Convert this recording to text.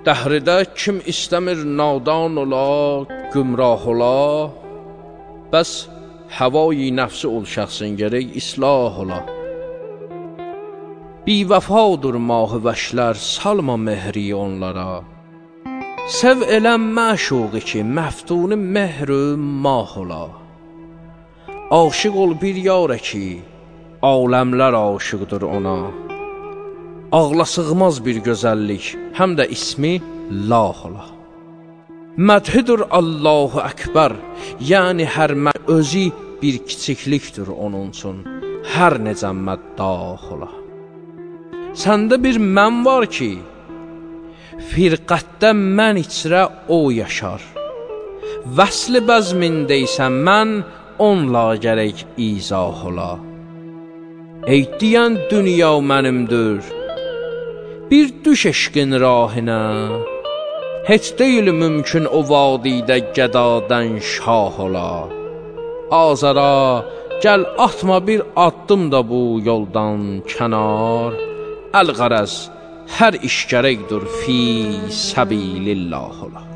Dəhridə kim istəmir nadan ola, gümrah ola, bəs həvai nəfsi ol şəxsin gərək islah ola. Bivəfadır mah-ı vəşlər, salma mehri onlara. Sev eləm məşuqi ki, məftuni mehrü mah ola. Aşıq ol bir yarə ki, aləmlər aşıqdır ona. Ağla sığmaz bir gözəllik, həm də ismi lah ola. Mədhidir Allahu Əkbər, yəni hər özü bir kiçiklikdir onun üçün, hər necə məddah ola. Səndə bir mən var ki, firqətdə mən içrə o yaşar. Vəsli bəzmindəysən mən, onla gərək izah ola. Ey deyən dünya mənimdir, bir düş eşqin rahına. Heç deyil mümkün o vadidə gədadən şah ola. Azara, gəl atma bir addım da bu yoldan kənar. Əl-qərəz, hər iş gərəkdir fi səbilillah ola.